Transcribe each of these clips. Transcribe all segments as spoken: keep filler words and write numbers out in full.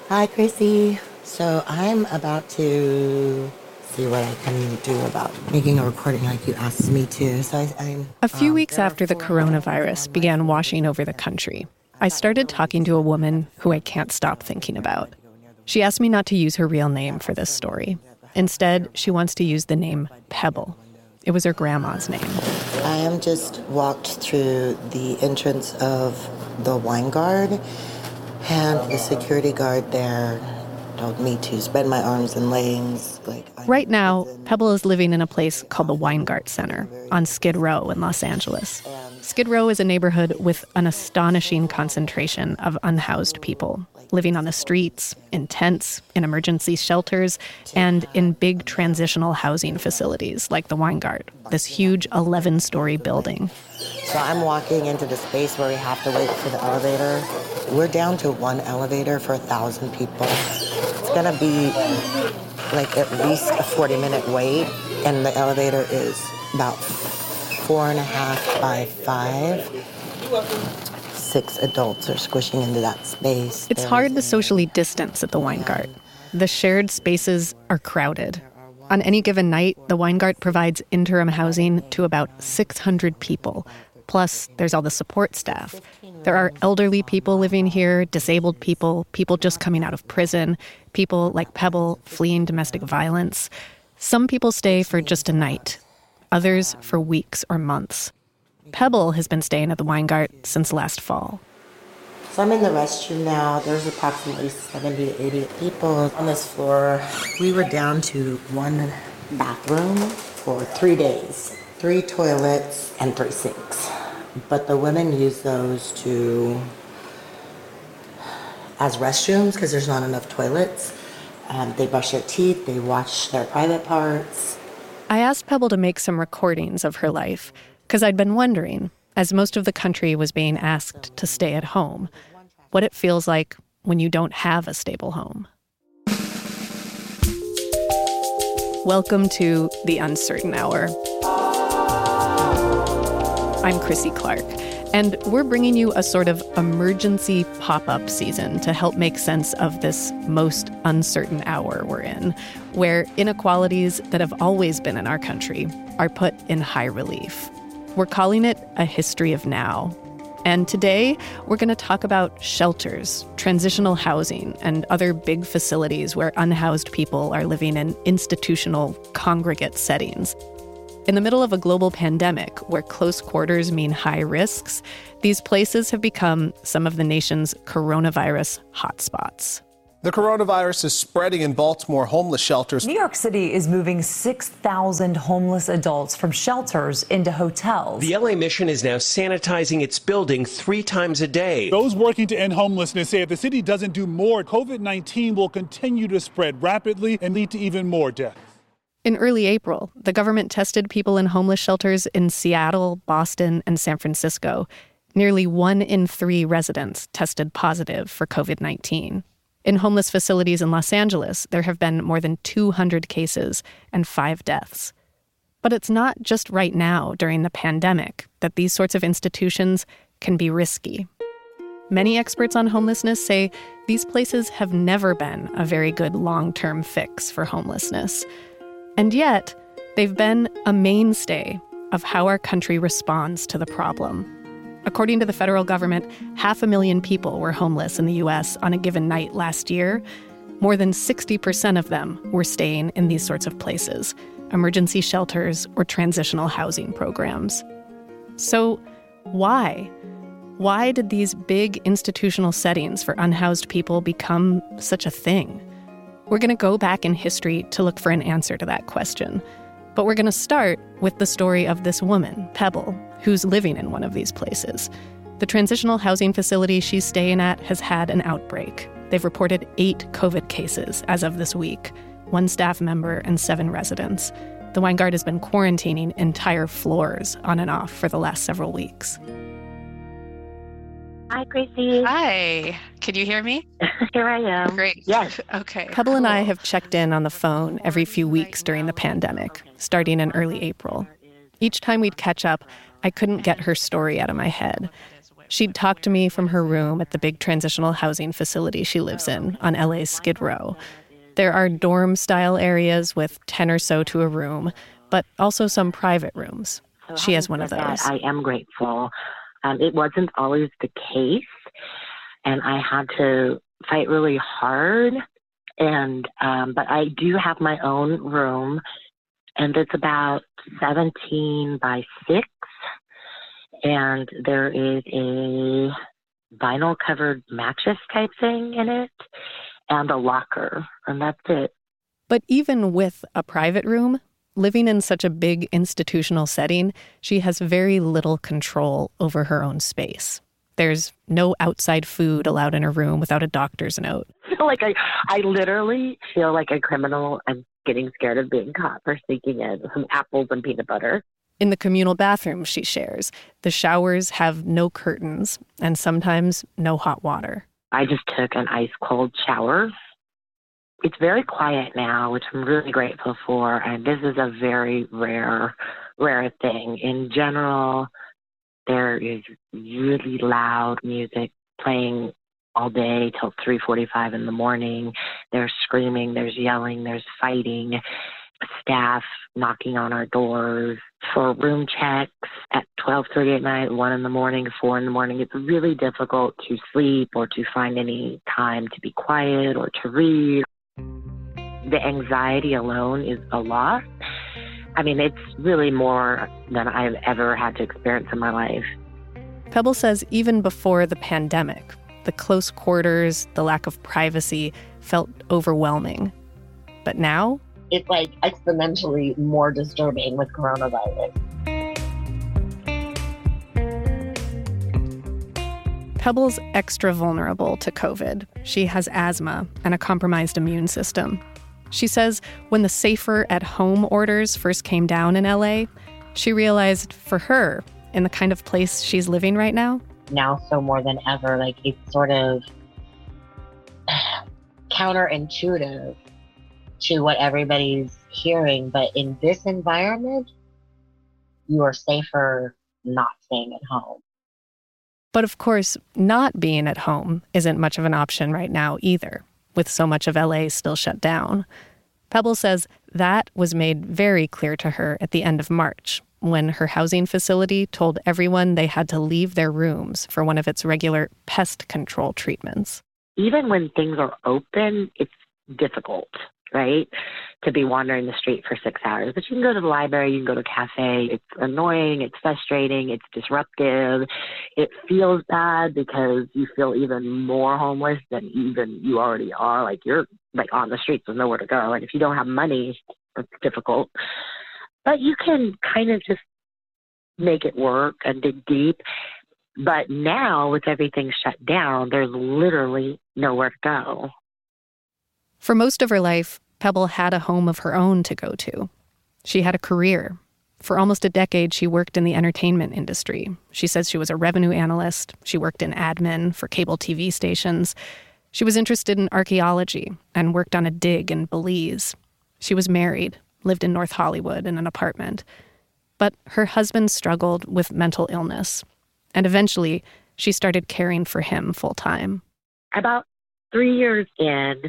Hi, Chrissy. So I'm about to see what I can do about making a recording like you asked me to. So I, I'm, A few um, weeks there are after the four coronavirus began washing over the country, I started talking to a woman who I can't stop thinking about. She asked me not to use her real name for this story. Instead, she wants to use the name Pebble. It was her grandma's name. I am just walked through the entrance of the wine guard, and the security guard there told me to spread my arms and legs. Like I'm Right in now, prison. Pebble is living in a place called the Weingart Center on Skid Row in Los Angeles. Skid Row is a neighborhood with an astonishing concentration of unhoused people, living on the streets, in tents, in emergency shelters, and in big transitional housing facilities like the Weingart, this huge eleven-story building. So I'm walking into the space where we have to wait for the elevator. We're down to one elevator for a thousand people. It's gonna be like at least a forty minute wait, and the elevator is about four and a half by five. Six adults are squishing into that space. It's There's hard to a- socially distance at the Weingart. The shared spaces are crowded. On any given night, the Weingart provides interim housing to about six hundred people. Plus, there's all the support staff. There are elderly people living here, disabled people, people just coming out of prison, people like Pebble fleeing domestic violence. Some people stay for just a night, others for weeks or months. Pebble has been staying at the Weingart since last fall. So I'm in the restroom now. There's approximately seventy to eighty people on this floor. We were down to one bathroom for three days. Three toilets and three sinks. But the women use those to as restrooms because there's not enough toilets. Um, they brush their teeth, they wash their private parts. I asked Pebble to make some recordings of her life because I'd been wondering, as most of the country was being asked to stay at home, what it feels like when you don't have a stable home. Welcome to The Uncertain Hour. I'm Chrissy Clark, and we're bringing you a sort of emergency pop-up season to help make sense of this most uncertain hour we're in, where inequalities that have always been in our country are put in high relief. We're calling it A History of Now. And today, we're going to talk about shelters, transitional housing, and other big facilities where unhoused people are living in institutional, congregate settings. In the middle of a global pandemic where close quarters mean high risks, these places have become some of the nation's coronavirus hotspots. The coronavirus is spreading in Baltimore homeless shelters. New York City is moving six thousand homeless adults from shelters into hotels. The L A Mission is now sanitizing its building three times a day. Those working to end homelessness say if the city doesn't do more, COVID nineteen will continue to spread rapidly and lead to even more deaths. In early April, the government tested people in homeless shelters in Seattle, Boston, and San Francisco. Nearly one in three residents tested positive for COVID nineteen. In homeless facilities in Los Angeles, there have been more than two hundred cases and five deaths. But it's not just right now, during the pandemic, that these sorts of institutions can be risky. Many experts on homelessness say these places have never been a very good long-term fix for homelessness. And yet, they've been a mainstay of how our country responds to the problem. According to the federal government, half a million people were homeless in the U S on a given night last year. More than sixty percent of them were staying in these sorts of places, emergency shelters or transitional housing programs. So why? Why did these big institutional settings for unhoused people become such a thing? We're going to go back in history to look for an answer to that question. But we're going to start with the story of this woman, Pebble, who's living in one of these places. The transitional housing facility she's staying at has had an outbreak. They've reported eight COVID cases as of this week, one staff member and seven residents. The Weingart has been quarantining entire floors on and off for the last several weeks. Hi, Gracie. Hi. Can you hear me? Here I am. Great. Yes. Okay. Pebble and I have checked in on the phone every few weeks during the pandemic, starting in early April. Each time we'd catch up, I couldn't get her story out of my head. She'd talk to me from her room at the big transitional housing facility she lives in on L A's Skid Row. There are dorm-style areas with ten or so to a room, but also some private rooms. She has one of those. I am grateful. Um, it wasn't always the case, and I had to fight really hard. And um, but I do have my own room, and it's about seventeen by six, and there is a vinyl-covered mattress type thing in it, and a locker, and that's it. But even with a private room, living in such a big institutional setting, she has very little control over her own space. There's no outside food allowed in her room without a doctor's note. I feel like I, I literally feel like a criminal. I'm getting scared of being caught for sneaking in some apples and peanut butter. In the communal bathroom she shares, the showers have no curtains and sometimes no hot water. I just took an ice cold shower. It's very quiet now, which I'm really grateful for. And this is a very rare, rare thing. In general, there is really loud music playing all day till three forty-five in the morning. There's screaming, there's yelling, there's fighting, staff knocking on our doors for room checks at twelve thirty at night, one in the morning, four in the morning. It's really difficult to sleep or to find any time to be quiet or to read. The anxiety alone is a lot. I mean, it's really more than I've ever had to experience in my life. Pebble says even before the pandemic, the close quarters, the lack of privacy felt overwhelming. But now? It's like exponentially more disturbing with coronavirus. Pebble's extra vulnerable to COVID. She has asthma and a compromised immune system. She says when the safer at home orders first came down in L A, she realized for her, in the kind of place she's living right now, now so more than ever, like it's sort of counterintuitive to what everybody's hearing. But in this environment, you are safer not staying at home. But of course, not being at home isn't much of an option right now either, with so much of L A still shut down. Pebble says that was made very clear to her at the end of March, when her housing facility told everyone they had to leave their rooms for one of its regular pest control treatments. Even when things are open, it's difficult, right, to be wandering the street for six hours. But you can go to the library, you can go to a cafe. It's annoying, it's frustrating, it's disruptive. It feels bad because you feel even more homeless than even you already are. Like you're like on the streets with nowhere to go. And if you don't have money, it's difficult. But you can kind of just make it work and dig deep. But now with everything shut down, there's literally nowhere to go. For most of her life, Pebble had a home of her own to go to. She had a career. For almost a decade, she worked in the entertainment industry. She says she was a revenue analyst. She worked in admin for cable T V stations. She was interested in archaeology and worked on a dig in Belize. She was married, lived in North Hollywood in an apartment. But her husband struggled with mental illness. And eventually, she started caring for him full-time. About three years in,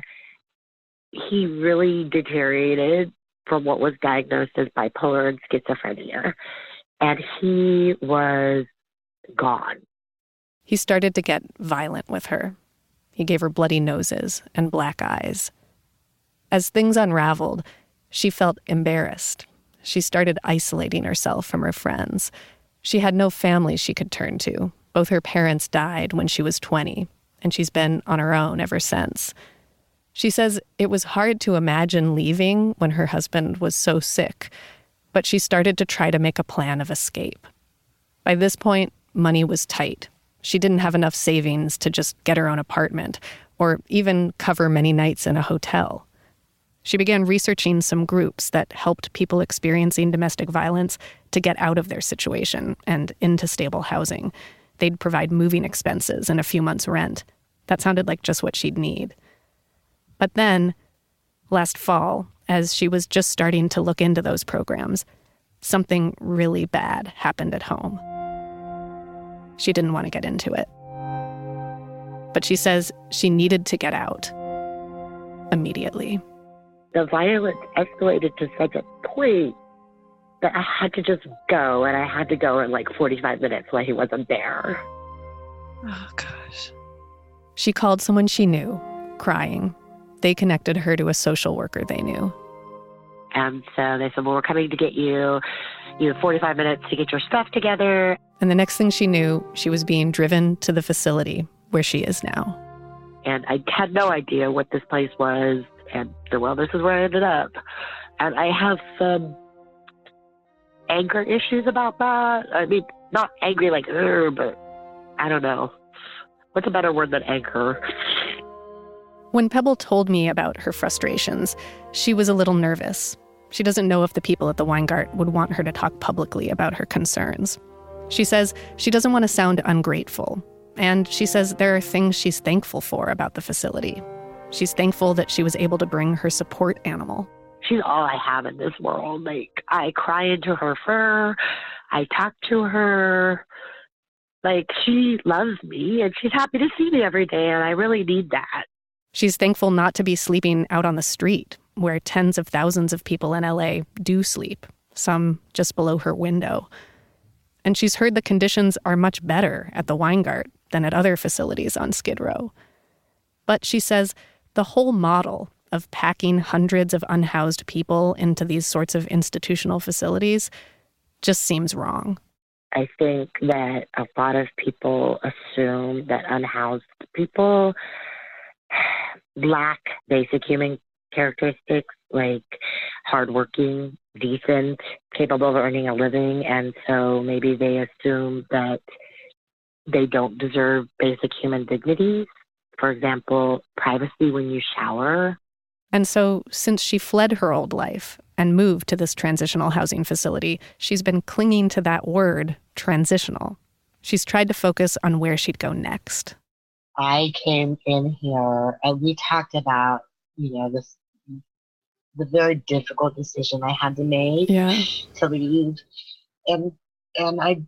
he really deteriorated from what was diagnosed as bipolar and schizophrenia. And he was gone. He started to get violent with her. He gave her bloody noses and black eyes. As things unraveled, she felt embarrassed. She started isolating herself from her friends. She had no family she could turn to. Both her parents died when she was twenty, and she's been on her own ever since. She says it was hard to imagine leaving when her husband was so sick, but she started to try to make a plan of escape. By this point, money was tight. She didn't have enough savings to just get her own apartment or even cover many nights in a hotel. She began researching some groups that helped people experiencing domestic violence to get out of their situation and into stable housing. They'd provide moving expenses and a few months' rent. That sounded like just what she'd need. But then, last fall, as she was just starting to look into those programs, something really bad happened at home. She didn't want to get into it. But she says she needed to get out immediately. The violence escalated to such a point that I had to just go, and I had to go in like forty-five minutes while he wasn't there. Oh, gosh. She called someone she knew, crying. They connected her to a social worker they knew. And so they said, well, we're coming to get you. You have forty-five minutes to get your stuff together. And the next thing she knew, she was being driven to the facility where she is now. And I had no idea what this place was. And so, well, this is where I ended up. And I have some anger issues about that. I mean, not angry like, Ugh, but I don't know. What's a better word than anger? When Pebble told me about her frustrations, she was a little nervous. She doesn't know if the people at the Weingart would want her to talk publicly about her concerns. She says she doesn't want to sound ungrateful. And she says there are things she's thankful for about the facility. She's thankful that she was able to bring her support animal. She's all I have in this world. Like, I cry into her fur. I talk to her. Like, she loves me, and she's happy to see me every day, and I really need that. She's thankful not to be sleeping out on the street, where tens of thousands of people in L A do sleep, some just below her window. And she's heard the conditions are much better at the Weingart than at other facilities on Skid Row. But she says the whole model of packing hundreds of unhoused people into these sorts of institutional facilities just seems wrong. I think that a lot of people assume that unhoused people lack basic human characteristics like hardworking, decent, capable of earning a living, and so maybe they assume that they don't deserve basic human dignities. For example, privacy when you shower. And so, since she fled her old life and moved to this transitional housing facility, she's been clinging to that word, transitional. She's tried to focus on where she'd go next. I came in here and we talked about, you know, this the very difficult decision I had to make yeah. to leave. And and I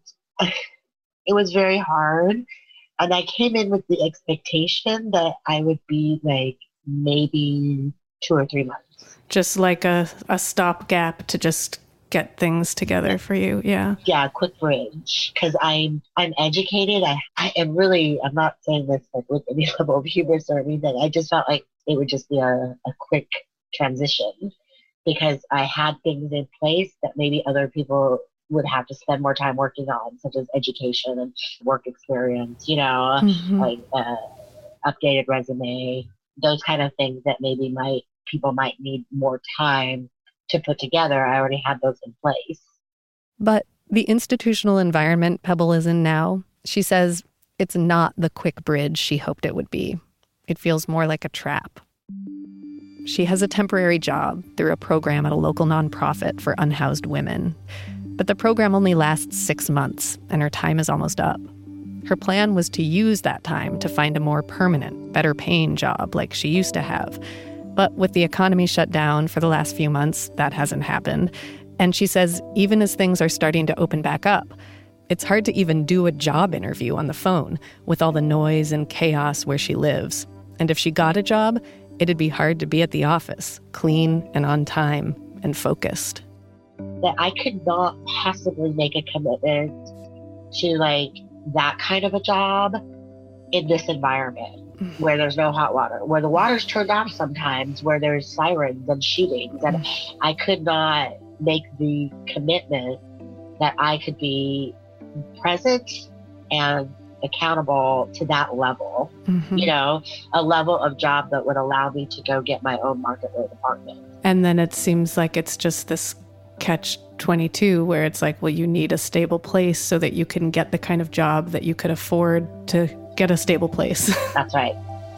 it was very hard. And I came in with the expectation that I would be like maybe two or three months. Just like a, a stopgap to just get things together for you. Yeah. Yeah, a quick bridge. Because I'm I'm educated. I, I am really, I'm not saying this like with any level of hubris or anything. I just felt like it would just be a, a quick transition because I had things in place that maybe other people would have to spend more time working on, such as education and work experience, you know, mm-hmm. like uh, updated resume, those kind of things that maybe might people might need more time to put together. I already had those in place. But the institutional environment Pebble is in now, she says it's not the quick bridge she hoped it would be. It feels more like a trap. She has a temporary job through a program at a local nonprofit for unhoused women. But the program only lasts six months, and her time is almost up. Her plan was to use that time to find a more permanent, better-paying job like she used to have. But with the economy shut down for the last few months, that hasn't happened. And she says even as things are starting to open back up, it's hard to even do a job interview on the phone with all the noise and chaos where she lives. And if she got a job, it'd be hard to be at the office, clean and on time and focused. That I could not possibly make a commitment to like that kind of a job in this environment mm-hmm. where there's no hot water, where the water's turned off sometimes, where there's sirens and shootings. And mm-hmm. I could not make the commitment that I could be present and accountable to that level, mm-hmm. you know, a level of job that would allow me to go get my own market rate apartment. And then it seems like it's just this catch twenty-two where it's like, well, you need a stable place so that you can get the kind of job that you could afford to get a stable place. That's right.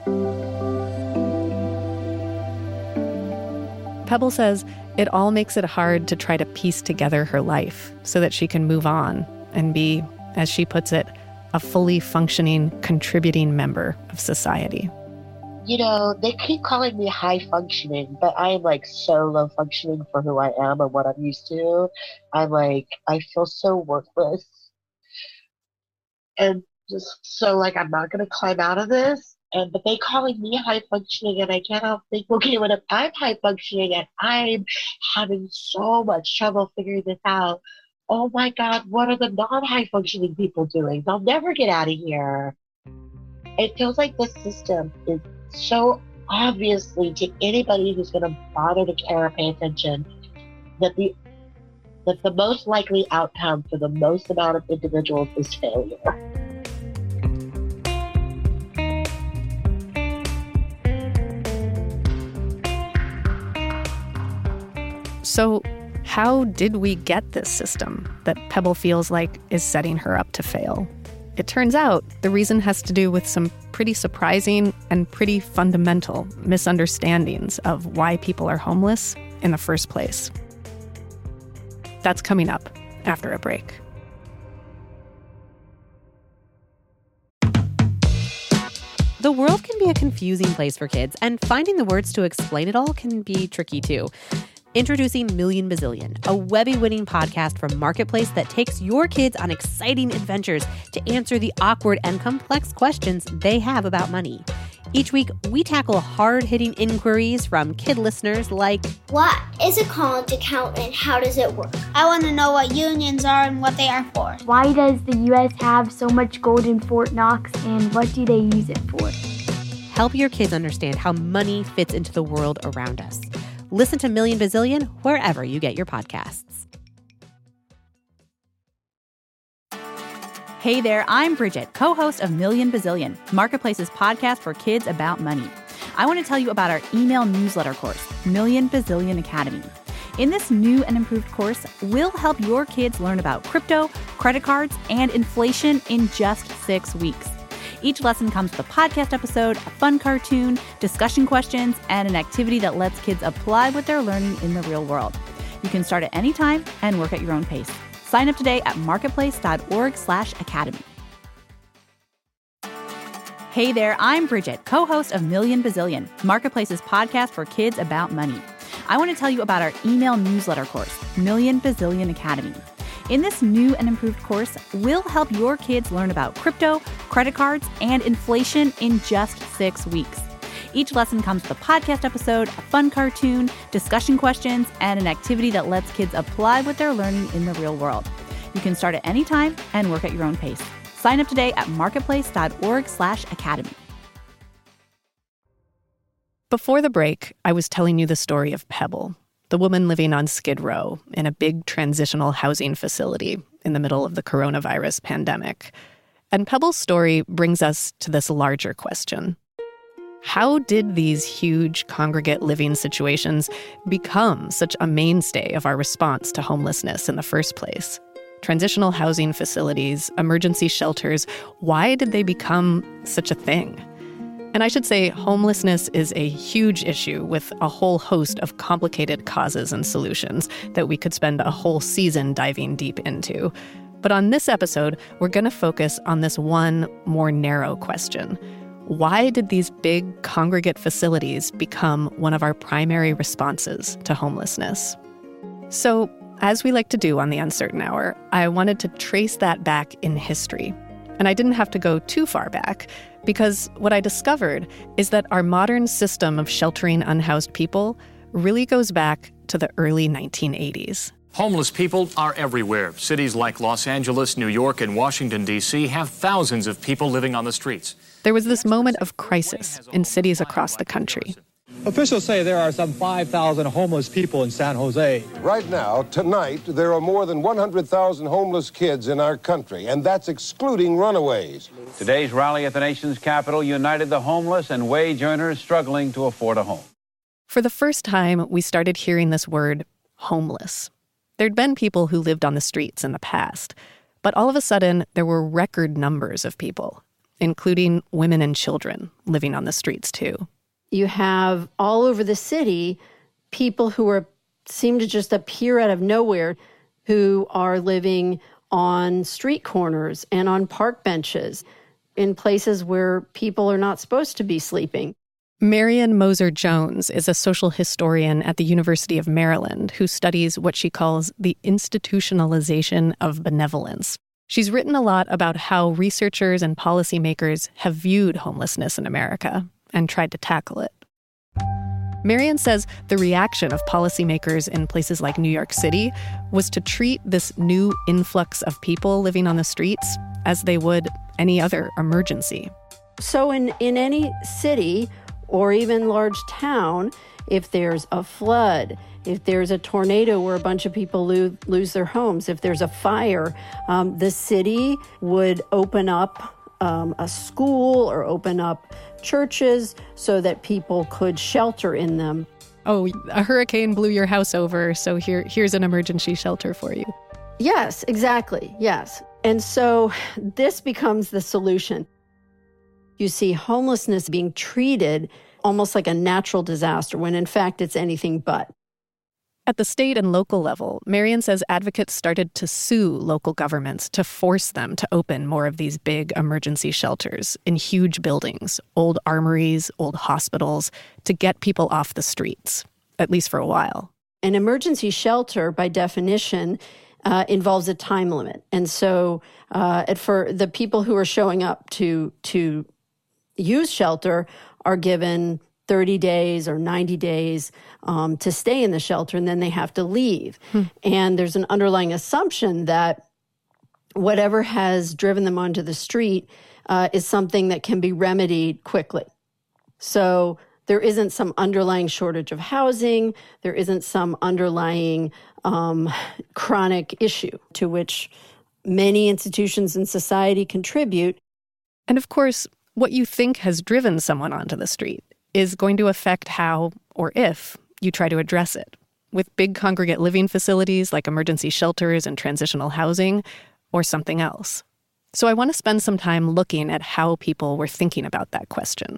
Pebble says it all makes it hard to try to piece together her life so that she can move on and be, as she puts it, a fully functioning, contributing member of society. You know, they keep calling me high functioning, but I am like so low functioning for who I am and what I'm used to. I'm like, I feel so worthless. And just so like, I'm not going to climb out of this. And, but they calling me high functioning, and I can't help think, okay, what if I'm high functioning and I'm having so much trouble figuring this out? Oh my God, what are the non-high functioning people doing? They'll never get out of here. It feels like this system is so obviously, to anybody who's going to bother to care or pay attention, that the that the most likely outcome for the most amount of individuals is failure. So how did we get this system that Pebble feels like is setting her up to fail? It turns out the reason has to do with some pretty surprising and pretty fundamental misunderstandings of why people are homeless in the first place. That's coming up after a break. The world can be a confusing place for kids, and finding the words to explain it all can be tricky too. Introducing Million Bazillion, a Webby-winning podcast from Marketplace that takes your kids on exciting adventures to answer the awkward and complex questions they have about money. Each week, we tackle hard-hitting inquiries from kid listeners like, what is a college account and how does it work? I want to know what unions are and what they are for. Why does the U S have so much gold in Fort Knox, and what do they use it for? Help your kids understand how money fits into the world around us. Listen to Million Bazillion wherever you get your podcasts. Hey there, I'm Bridget, co-host of Million Bazillion, Marketplace's podcast for kids about money. I want to tell you about our email newsletter course, Million Bazillion Academy. In this new and improved course, we'll help your kids learn about crypto, credit cards, and inflation in just six weeks. Each lesson comes with a podcast episode, a fun cartoon, discussion questions, and an activity that lets kids apply what they're learning in the real world. You can start at any time and work at your own pace. Sign up today at marketplace.org slash academy. Hey there, I'm Bridget, co-host of Million Bazillion, Marketplace's podcast for kids about money. I want to tell you about our email newsletter course, Million Bazillion Academy. In this new and improved course, we'll help your kids learn about crypto, credit cards, and inflation in just six weeks. Each lesson comes with a podcast episode, a fun cartoon, discussion questions, and an activity that lets kids apply what they're learning in the real world. You can start at any time and work at your own pace. Sign up today at marketplace.org slash academy. Before the break, I was telling you the story of Pebble, the woman living on Skid Row in a big transitional housing facility in the middle of the coronavirus pandemic. And Pebble's story brings us to this larger question. How did these huge congregate living situations become such a mainstay of our response to homelessness in the first place? Transitional housing facilities, emergency shelters, why did they become such a thing? And I should say homelessness is a huge issue with a whole host of complicated causes and solutions that we could spend a whole season diving deep into. But on this episode, we're going to focus on this one more narrow question. Why did these big congregate facilities become one of our primary responses to homelessness? So, as we like to do on The Uncertain Hour, I wanted to trace that back in history. And I didn't have to go too far back, because what I discovered is that our modern system of sheltering unhoused people really goes back to the early nineteen eighties. Homeless people are everywhere. Cities like Los Angeles, New York, and Washington, D C have thousands of people living on the streets. There was this moment of crisis in cities across the country. Officials say there are some five thousand homeless people in San Jose. Right now, tonight, there are more than one hundred thousand homeless kids in our country, and that's excluding runaways. Today's rally at the nation's capital united the homeless and wage earners struggling to afford a home. For the first time, we started hearing this word, homeless. There'd been people who lived on the streets in the past, but all of a sudden, there were record numbers of people, including women and children, living on the streets too. You have all over the city people who are seem to just appear out of nowhere, who are living on street corners and on park benches in places where people are not supposed to be sleeping. Marian Moser-Jones is a social historian at the University of Maryland who studies what she calls the institutionalization of benevolence. She's written a lot about how researchers and policymakers have viewed homelessness in America and tried to tackle it. Marian says the reaction of policymakers in places like New York City was to treat this new influx of people living on the streets as they would any other emergency. So in, in any city or even large town, if there's a flood, if there's a tornado where a bunch of people lose, lose their homes, if there's a fire, um, the city would open up um, a school or open up churches so that people could shelter in them. Oh, a hurricane blew your house over, so here, here's an emergency shelter for you. Yes, exactly. Yes. And so this becomes the solution. You see homelessness being treated almost like a natural disaster, when in fact it's anything but. At the state and local level, Marian says advocates started to sue local governments to force them to open more of these big emergency shelters in huge buildings, old armories, old hospitals, to get people off the streets, at least for a while. An emergency shelter, by definition, uh, involves a time limit. And so uh, at for the people who are showing up to to use shelter are given thirty days or ninety days um, to stay in the shelter, and then they have to leave. Hmm. And there's an underlying assumption that whatever has driven them onto the street uh, is something that can be remedied quickly. So there isn't some underlying shortage of housing. There isn't some underlying um, chronic issue to which many institutions in society contribute. And of course, what you think has driven someone onto the street is going to affect how, or if, you try to address it, with big congregate living facilities like emergency shelters and transitional housing, or something else. So I want to spend some time looking at how people were thinking about that question.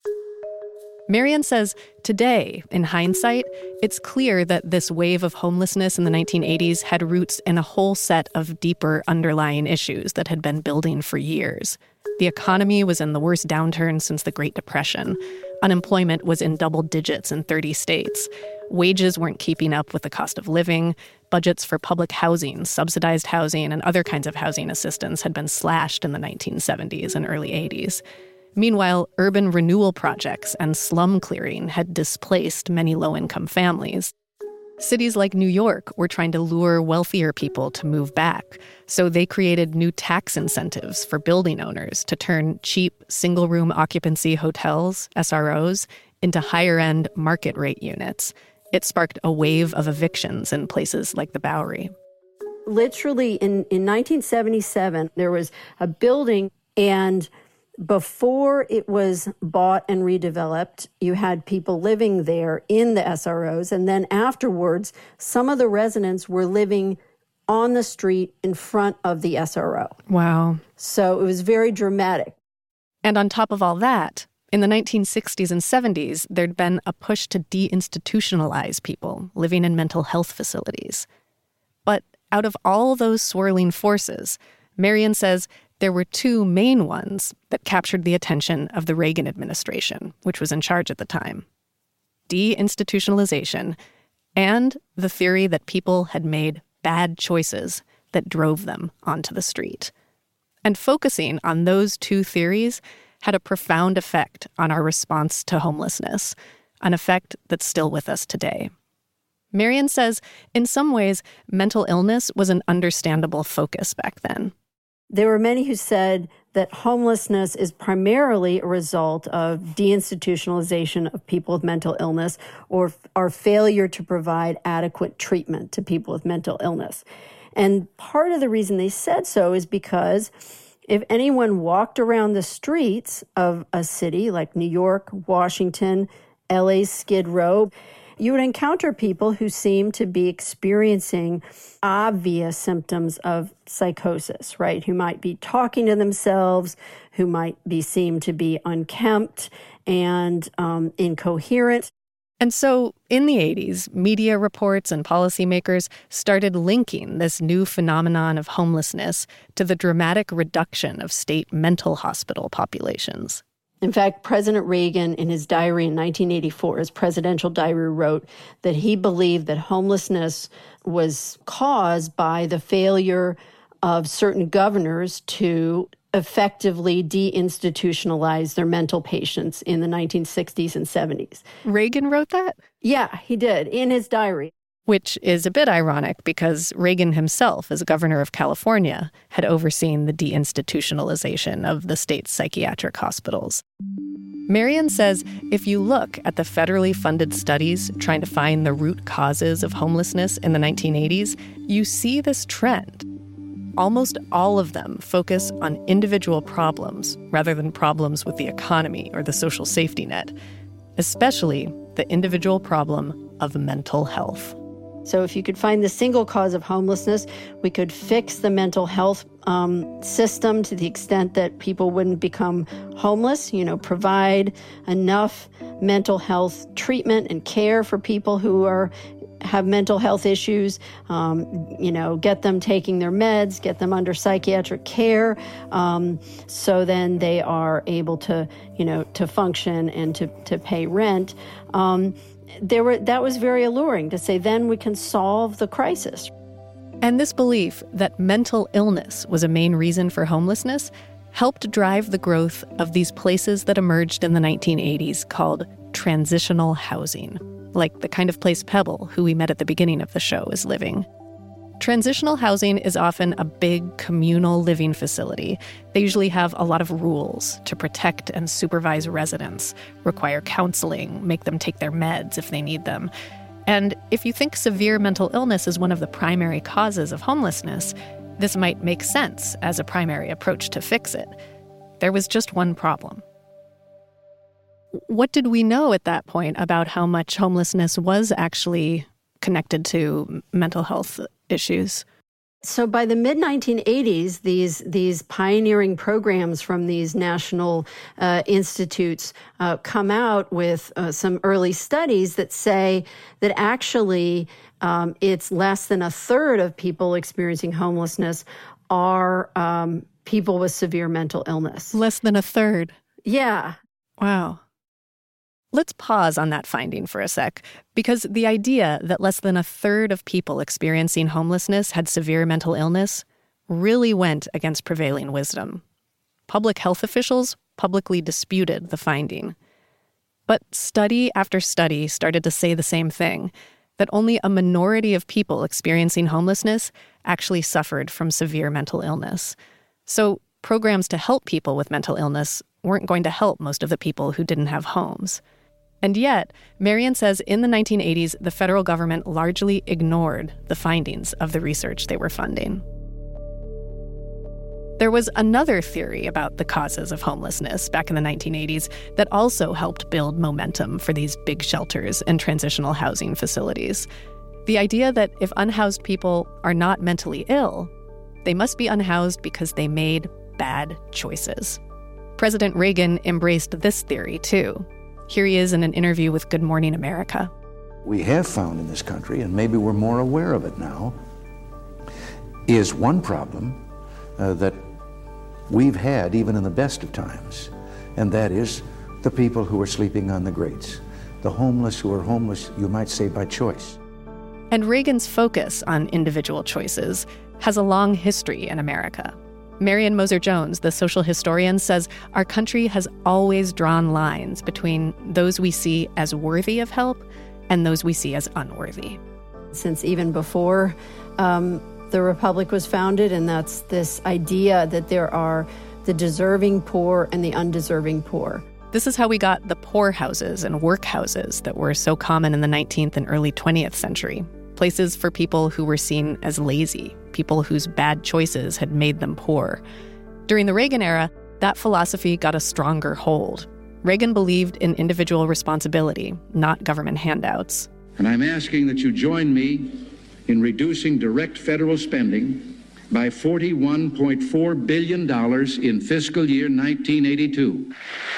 Marian says today, in hindsight, it's clear that this wave of homelessness in the nineteen eighties had roots in a whole set of deeper underlying issues that had been building for years. The economy was in the worst downturn since the Great Depression. Unemployment was in double digits in thirty states. Wages weren't keeping up with the cost of living. Budgets for public housing, subsidized housing, and other kinds of housing assistance had been slashed in the nineteen seventies and early eighties. Meanwhile, urban renewal projects and slum clearing had displaced many low-income families. Cities like New York were trying to lure wealthier people to move back, so they created new tax incentives for building owners to turn cheap single-room occupancy hotels, S R Os, into higher-end market-rate units. It sparked a wave of evictions in places like the Bowery. Literally, in, in nineteen seventy-seven, there was a building, and before it was bought and redeveloped, you had people living there in the S R Os. And then afterwards, some of the residents were living on the street in front of the S R O. Wow. So it was very dramatic. And on top of all that, in the nineteen sixties and seventies, there'd been a push to deinstitutionalize people living in mental health facilities. But out of all those swirling forces, Marian says there were two main ones that captured the attention of the Reagan administration, which was in charge at the time: deinstitutionalization and the theory that people had made bad choices that drove them onto the street. And focusing on those two theories had a profound effect on our response to homelessness, an effect that's still with us today. Marian says, in some ways, mental illness was an understandable focus back then. There were many who said that homelessness is primarily a result of deinstitutionalization of people with mental illness, or our failure to provide adequate treatment to people with mental illness. And part of the reason they said so is because if anyone walked around the streets of a city like New York, Washington, L A's Skid Row, you would encounter people who seemed to be experiencing obvious symptoms of psychosis, right? Who might be talking to themselves, who might be seen to be unkempt and um, incoherent. And so in the eighties, media reports and policymakers started linking this new phenomenon of homelessness to the dramatic reduction of state mental hospital populations. In fact, President Reagan, in his diary in nineteen eighty-four, his presidential diary, wrote that he believed that homelessness was caused by the failure of certain governors to effectively deinstitutionalize their mental patients in the nineteen sixties and seventies. Reagan wrote that? Yeah, he did, in his diary. Which is a bit ironic because Reagan himself, as governor of California, had overseen the deinstitutionalization of the state's psychiatric hospitals. Marian says if you look at the federally funded studies trying to find the root causes of homelessness in the nineteen eighties, you see this trend. Almost all of them focus on individual problems rather than problems with the economy or the social safety net, especially the individual problem of mental health. So if you could find the single cause of homelessness, we could fix the mental health um, system to the extent that people wouldn't become homeless, you know, provide enough mental health treatment and care for people who are have mental health issues, um, you know, get them taking their meds, get them under psychiatric care, um, so then they are able to, you know, to function and to, to pay rent. Um, There were, that was very alluring to say, then we can solve the crisis. And this belief that mental illness was a main reason for homelessness helped drive the growth of these places that emerged in the nineteen eighties called transitional housing, like the kind of place Pebble, who we met at the beginning of the show, is living. Transitional housing is often a big communal living facility. They usually have a lot of rules to protect and supervise residents, require counseling, make them take their meds if they need them. And if you think severe mental illness is one of the primary causes of homelessness, this might make sense as a primary approach to fix it. There was just one problem. What did we know at that point about how much homelessness was actually connected to mental health issues? So by the mid nineteen eighties, these these pioneering programs from these national uh, institutes uh, come out with uh, some early studies that say that actually um, it's less than a third of people experiencing homelessness are um, people with severe mental illness. Less than a third? Yeah. Wow. Let's pause on that finding for a sec, because the idea that less than a third of people experiencing homelessness had severe mental illness really went against prevailing wisdom. Public health officials publicly disputed the finding. But study after study started to say the same thing, that only a minority of people experiencing homelessness actually suffered from severe mental illness. So programs to help people with mental illness weren't going to help most of the people who didn't have homes. And yet, Marian says in the nineteen eighties, the federal government largely ignored the findings of the research they were funding. There was another theory about the causes of homelessness back in the nineteen eighties that also helped build momentum for these big shelters and transitional housing facilities. The idea that if unhoused people are not mentally ill, they must be unhoused because they made bad choices. President Reagan embraced this theory, too. Here he is in an interview with Good Morning America. We have found in this country, and maybe we're more aware of it now, is one problem uh, that we've had even in the best of times, and that is the people who are sleeping on the grates, the homeless who are homeless, you might say, by choice. And Reagan's focus on individual choices has a long history in America. Marian Moser-Jones, the social historian, says our country has always drawn lines between those we see as worthy of help and those we see as unworthy. Since even before um, the Republic was founded, and that's this idea that there are the deserving poor and the undeserving poor. This is how we got the poorhouses and workhouses that were so common in the nineteenth and early twentieth century. Places for people who were seen as lazy, people whose bad choices had made them poor. During the Reagan era, that philosophy got a stronger hold. Reagan believed in individual responsibility, not government handouts. And I'm asking that you join me in reducing direct federal spending by forty-one point four billion dollars in fiscal year nineteen eighty-two.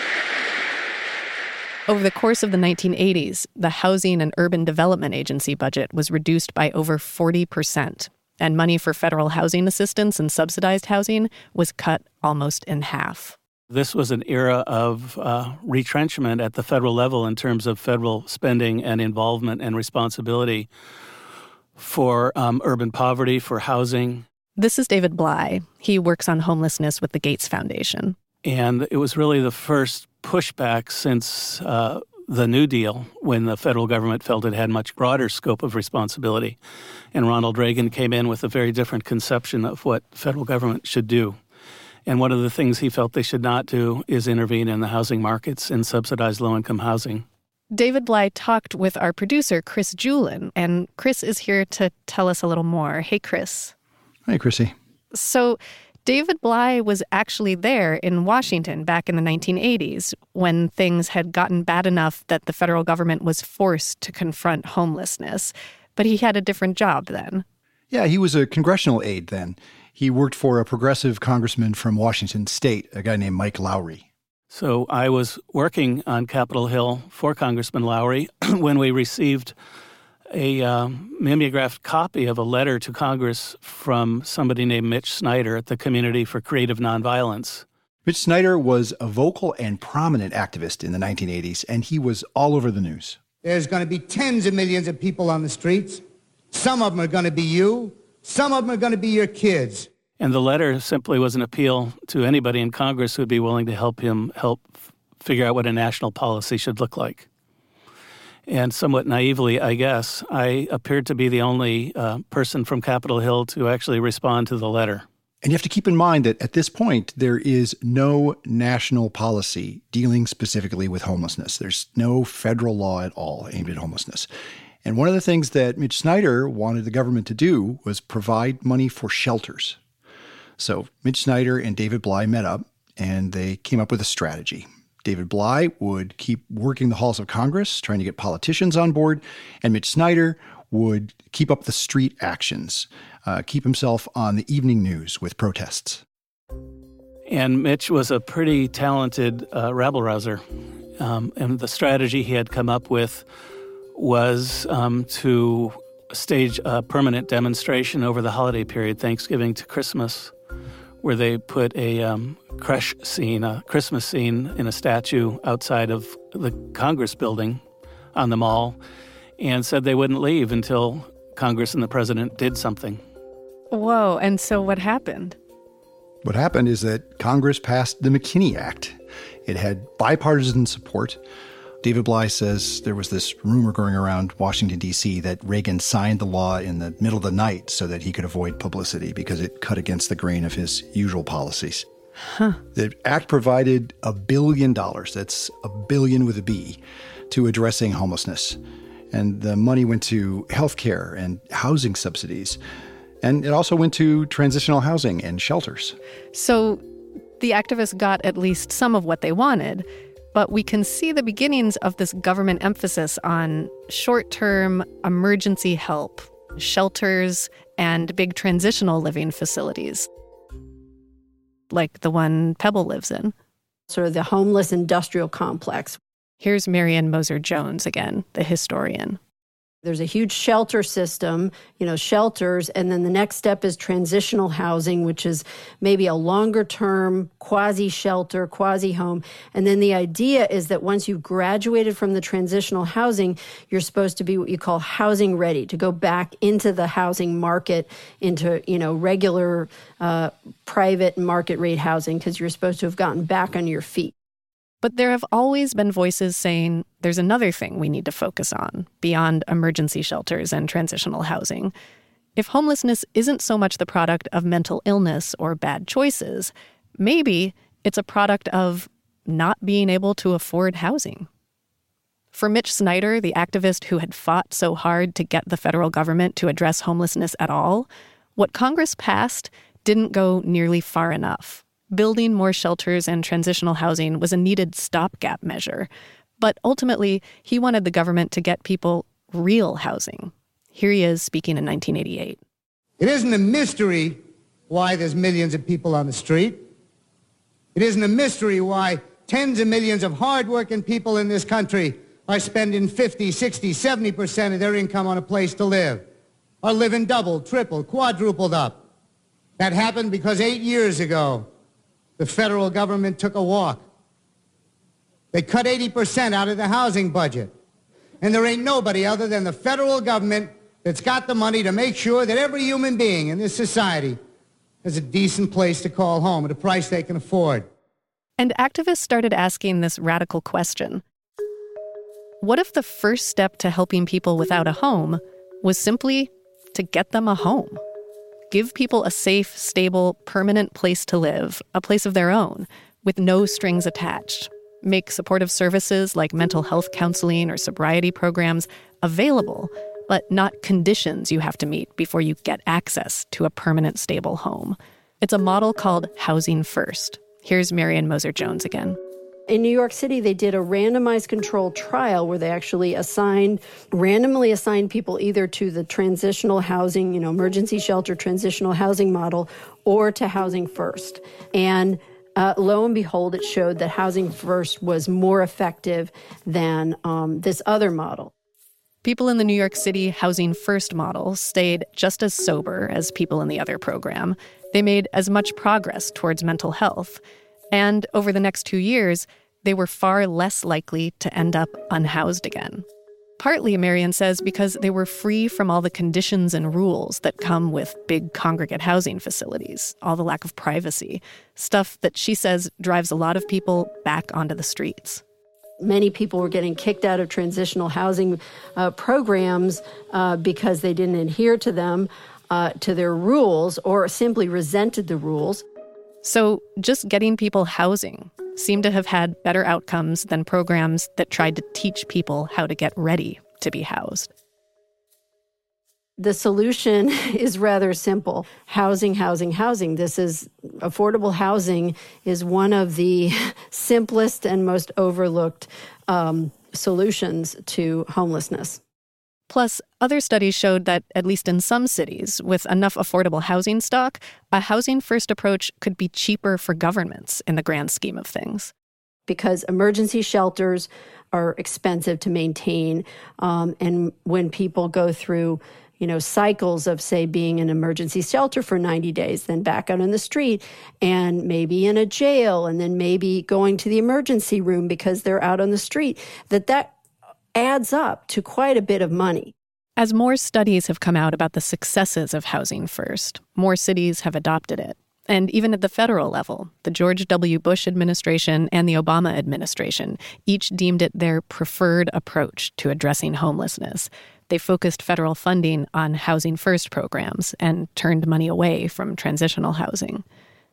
Over the course of the nineteen eighties, the Housing and Urban Development Agency budget was reduced by over forty percent, and money for federal housing assistance and subsidized housing was cut almost in half. This was an era of uh, retrenchment at the federal level in terms of federal spending and involvement and responsibility for um, urban poverty, for housing. This is David Bly. He works on homelessness with the Gates Foundation. And it was really the first pushback since uh, the New Deal, when the federal government felt it had much broader scope of responsibility. And Ronald Reagan came in with a very different conception of what federal government should do. And one of the things he felt they should not do is intervene in the housing markets and subsidize low-income housing. David Bly talked with our producer, Chris Julin, and Chris is here to tell us a little more. Hey, Chris. Hey, Chrissy. So David Bly was actually there in Washington back in the nineteen eighties when things had gotten bad enough that the federal government was forced to confront homelessness. But he had a different job then. Yeah, he was a congressional aide then. He worked for a progressive congressman from Washington State, a guy named Mike Lowry. So I was working on Capitol Hill for Congressman Lowry when we received a um, mimeographed copy of a letter to Congress from somebody named Mitch Snyder at the Community for Creative Nonviolence. Mitch Snyder was a vocal and prominent activist in the nineteen eighties, and he was all over the news. There's going to be tens of millions of people on the streets. Some of them are going to be you. Some of them are going to be your kids. And the letter simply was an appeal to anybody in Congress who would be willing to help him help f- figure out what a national policy should look like. And somewhat naively, I guess, I appeared to be the only uh, person from Capitol Hill to actually respond to the letter. And you have to keep in mind that at this point, there is no national policy dealing specifically with homelessness. There's no federal law at all aimed at homelessness. And one of the things that Mitch Snyder wanted the government to do was provide money for shelters. So Mitch Snyder and David Bly met up, and they came up with a strategy. David Bly would keep working the halls of Congress, trying to get politicians on board, and Mitch Snyder would keep up the street actions, uh, keep himself on the evening news with protests. And Mitch was a pretty talented uh, rabble-rouser, um, and the strategy he had come up with was um, to stage a permanent demonstration over the holiday period, Thanksgiving to Christmas, where they put a um, creche scene, a Christmas scene in a statue outside of the Congress building on the mall, and said they wouldn't leave until Congress and the president did something. Whoa, and so what happened? What happened is that Congress passed the McKinney Act. It had bipartisan support. David Bly says there was this rumor going around Washington, D C that Reagan signed the law in the middle of the night so that he could avoid publicity because it cut against the grain of his usual policies. Huh. The act provided a billion dollars, that's a billion with a B, to addressing homelessness. And the money went to health care and housing subsidies. And it also went to transitional housing and shelters. So the activists got at least some of what they wanted. But we can see the beginnings of this government emphasis on short-term emergency help, shelters, and big transitional living facilities, like the one Pebble lives in. Sort of the homeless industrial complex. Here's Marian Moser-Jones again, the historian. There's a huge shelter system, you know, shelters, and then the next step is transitional housing, which is maybe a longer-term quasi-shelter, quasi-home. And then the idea is that once you've graduated from the transitional housing, you're supposed to be what you call housing ready, to go back into the housing market, into, you know, regular uh, private market rate housing, because you're supposed to have gotten back on your feet. But there have always been voices saying there's another thing we need to focus on beyond emergency shelters and transitional housing. If homelessness isn't so much the product of mental illness or bad choices, maybe it's a product of not being able to afford housing. For Mitch Snyder, the activist who had fought so hard to get the federal government to address homelessness at all, what Congress passed didn't go nearly far enough. Building more shelters and transitional housing was a needed stopgap measure. But ultimately, he wanted the government to get people real housing. Here he is speaking in nineteen eighty-eight. It isn't a mystery why there's millions of people on the street. It isn't a mystery why tens of millions of hardworking people in this country are spending fifty, sixty, seventy percent of their income on a place to live, are living double, triple, quadrupled up. That happened because eight years ago, the federal government took a walk. They cut eighty percent out of the housing budget. And there ain't nobody other than the federal government that's got the money to make sure that every human being in this society as a decent place to call home at a price they can afford. And activists started asking this radical question. What if the first step to helping people without a home was simply to get them a home? Give people a safe, stable, permanent place to live, a place of their own, with no strings attached. Make supportive services like mental health counseling or sobriety programs available, but not conditions you have to meet before you get access to a permanent, stable home. It's a model called Housing First. Here's Marian Moser-Jones again. In New York City, they did a randomized controlled trial where they actually assigned, randomly assigned people either to the transitional housing, you know, emergency shelter transitional housing model or to Housing First. And uh, lo and behold, it showed that Housing First was more effective than um, this other model. People in the New York City Housing First model stayed just as sober as people in the other program. They made as much progress towards mental health. And over the next two years, they were far less likely to end up unhoused again. Partly, Marian says, because they were free from all the conditions and rules that come with big congregate housing facilities, all the lack of privacy, stuff that she says drives a lot of people back onto the streets. Many people were getting kicked out of transitional housing uh, programs uh, because they didn't adhere to them, uh, to their rules, or simply resented the rules. So just getting people housing seemed to have had better outcomes than programs that tried to teach people how to get ready to be housed. The solution is rather simple. Housing, housing, housing. This is affordable housing is one of the simplest and most overlooked um, solutions to homelessness. Plus, other studies showed that, at least in some cities, with enough affordable housing stock, a housing-first approach could be cheaper for governments in the grand scheme of things. Because emergency shelters are expensive to maintain, um, and when people go through, you know, cycles of, say, being in an emergency shelter for ninety days, then back out on the street, and maybe in a jail, and then maybe going to the emergency room because they're out on the street, that that adds up to quite a bit of money. As more studies have come out about the successes of Housing First, more cities have adopted it. And even at the federal level, the George W. Bush administration and the Obama administration each deemed it their preferred approach to addressing homelessness. They focused federal funding on Housing First programs and turned money away from transitional housing.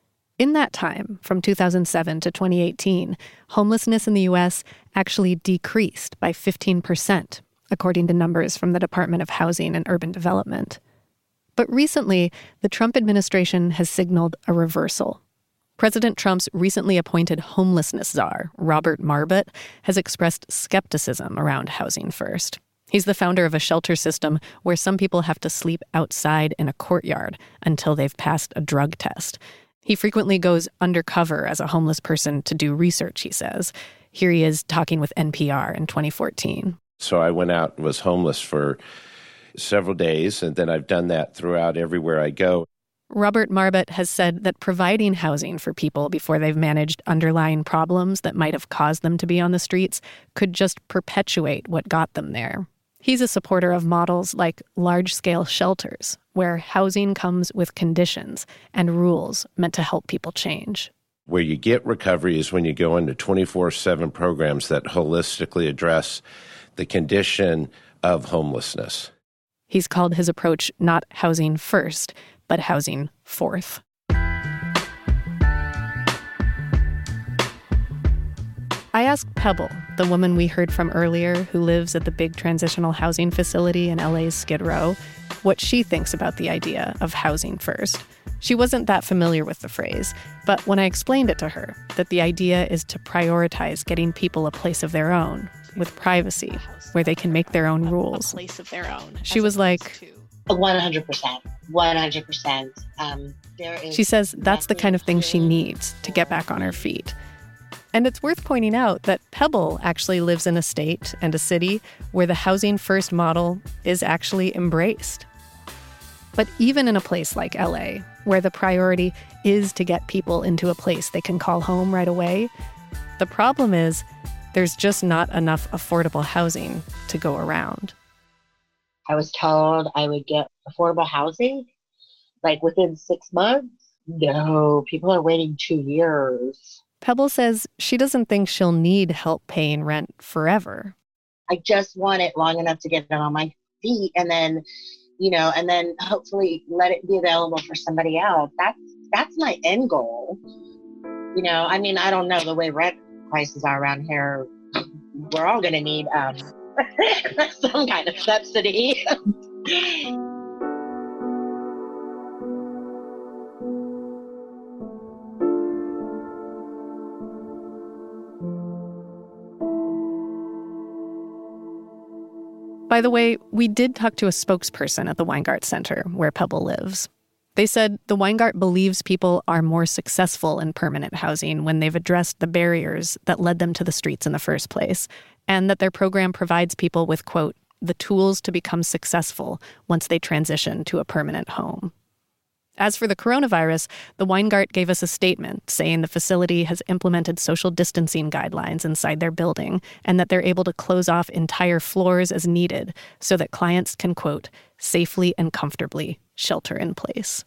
In that time, from two thousand seven to twenty eighteen, homelessness in the U S actually decreased by fifteen percent, according to numbers from the Department of Housing and Urban Development. But recently, the Trump administration has signaled a reversal. President Trump's recently appointed homelessness czar, Robert Marbut, has expressed skepticism around Housing First. He's the founder of a shelter system where some people have to sleep outside in a courtyard until they've passed a drug test. He frequently goes undercover as a homeless person to do research, he says. Here he is talking with N P R in twenty fourteen. So I went out and was homeless for several days, and then I've done that throughout everywhere I go. Robert Marbut has said that providing housing for people before they've managed underlying problems that might have caused them to be on the streets could just perpetuate what got them there. He's a supporter of models like large-scale shelters, where housing comes with conditions and rules meant to help people change. Where you get recovery is when you go into twenty-four seven programs that holistically address the condition of homelessness. He's called his approach not housing first, but housing fourth. I asked Pebble, the woman we heard from earlier who lives at the big transitional housing facility in L A's Skid Row, what she thinks about the idea of housing first. She wasn't that familiar with the phrase, but when I explained it to her, that the idea is to prioritize getting people a place of their own, with privacy, where they can make their own rules. A place of their own. She was like, one hundred percent. one hundred percent. Um, there is she says that's the kind of thing she needs to get back on her feet. And it's worth pointing out that Pebble actually lives in a state and a city where the housing first model is actually embraced. But even in a place like L A, where the priority is to get people into a place they can call home right away, the problem is there's just not enough affordable housing to go around. I was told I would get affordable housing like within six months. No, people are waiting two years. Pebble says she doesn't think she'll need help paying rent forever. I just want it long enough to get it on my feet and then, you know, and then hopefully let it be available for somebody else. That's, that's my end goal. You know, I mean, I don't know the way rent prices are around here. We're all going to need um, some kind of subsidy. By the way, we did talk to a spokesperson at the Weingart Center, where Pebble lives. They said the Weingart believes people are more successful in permanent housing when they've addressed the barriers that led them to the streets in the first place, and that their program provides people with, quote, the tools to become successful once they transition to a permanent home. As for the coronavirus, the Weingart gave us a statement saying the facility has implemented social distancing guidelines inside their building and that they're able to close off entire floors as needed so that clients can, quote, safely and comfortably shelter in place.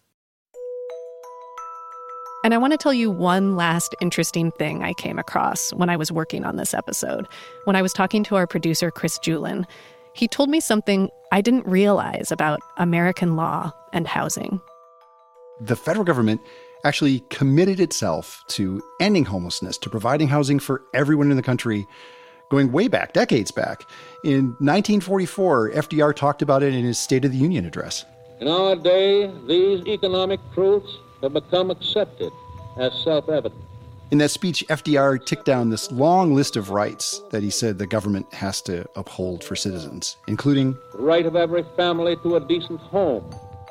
And I want to tell you one last interesting thing I came across when I was working on this episode. When I was talking to our producer, Chris Julin, he told me something I didn't realize about American law and housing. The federal government actually committed itself to ending homelessness, to providing housing for everyone in the country, going way back, decades back. In nineteen forty-four, F D R talked about it in his State of the Union address. In our day, these economic truths have become accepted as self-evident. In that speech, F D R ticked down this long list of rights that he said the government has to uphold for citizens, including the right of every family to a decent home,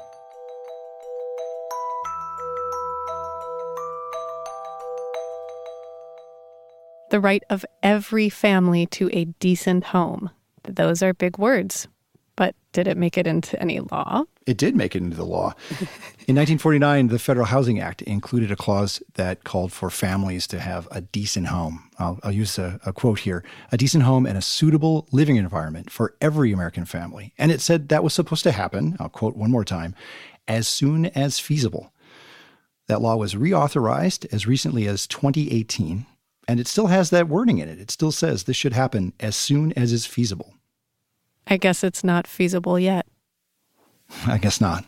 the right of every family to a decent home. Those are big words. But did it make it into any law? It did make it into the law. In nineteen forty-nine, the Federal Housing Act included a clause that called for families to have a decent home. I'll, I'll use a, a quote here, a decent home and a suitable living environment for every American family. And it said that was supposed to happen, I'll quote one more time, as soon as feasible. That law was reauthorized as recently as twenty eighteen. And it still has that wording in it. It still says this should happen as soon as is feasible. I guess it's not feasible yet. I guess not.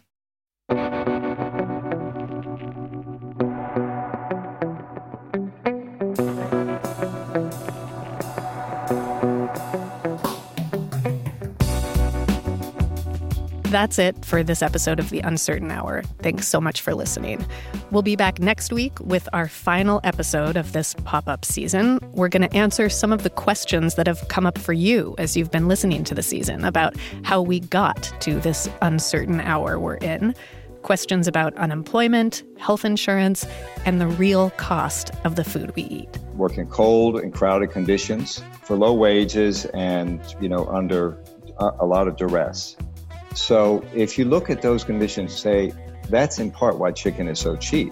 That's it for this episode of The Uncertain Hour. Thanks so much for listening. We'll be back next week with our final episode of this pop-up season. We're going to answer some of the questions that have come up for you as you've been listening to the season about how we got to this uncertain hour we're in. Questions about unemployment, health insurance, and the real cost of the food we eat. Working cold and crowded conditions for low wages and, you know, under a, a lot of duress. So if you look at those conditions, say, that's in part why chicken is so cheap.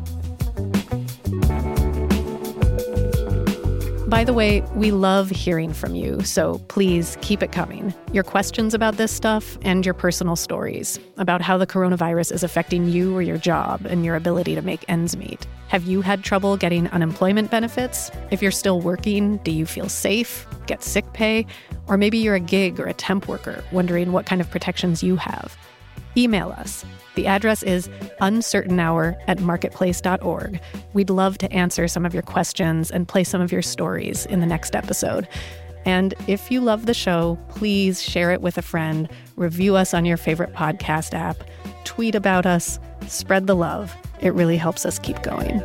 By the way, we love hearing from you, so please keep it coming. Your questions about this stuff and your personal stories about how the coronavirus is affecting you or your job and your ability to make ends meet. Have you had trouble getting unemployment benefits? If you're still working, do you feel safe, get sick pay? Or maybe you're a gig or a temp worker wondering what kind of protections you have. Email us. The address is uncertainhour at marketplace dot org. We'd love to answer some of your questions and play some of your stories in the next episode. And if you love the show, please share it with a friend, review us on your favorite podcast app, tweet about us, spread the love. It really helps us keep going.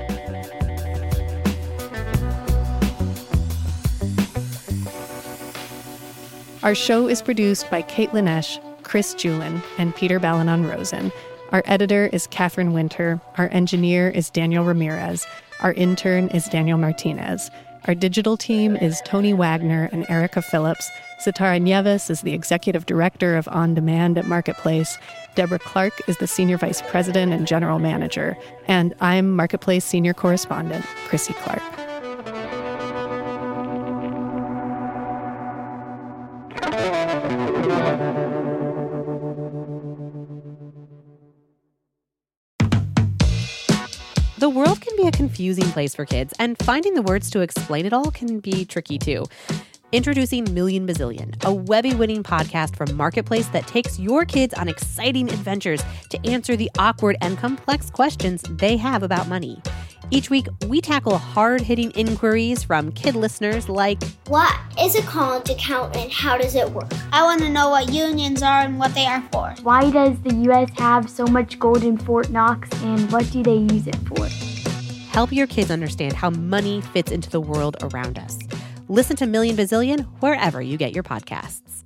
Our show is produced by Caitlin Esch, Chris Julin, and Peter Balanon-Rosen. Our editor is Catherine Winter. Our engineer is Daniel Ramirez. Our intern is Daniel Martinez. Our digital team is Tony Wagner and Erica Phillips. Sitara Nieves is the executive director of On Demand at Marketplace. Deborah Clark is the senior vice president and general manager. And I'm Marketplace senior correspondent, Chrissy Clark. be a confusing place for kids, and finding the words to explain it all can be tricky too. Introducing Million Bazillion, a Webby-winning podcast from Marketplace that takes your kids on exciting adventures to answer the awkward and complex questions they have about money. Each week, we tackle hard-hitting inquiries from kid listeners like, what is a college account and how does it work? I want to know what unions are and what they are for. Why does the U S have so much gold in Fort Knox and what do they use it for? Help your kids understand how money fits into the world around us. Listen to Million Bazillion wherever you get your podcasts.